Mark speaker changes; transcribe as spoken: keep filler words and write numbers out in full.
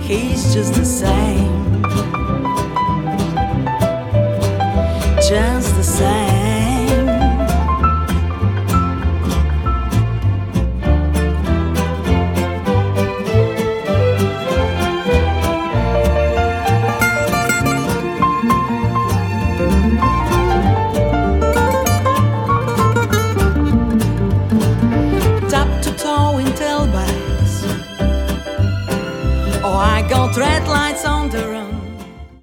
Speaker 1: he's just the same, just the same. Got red lights on the road.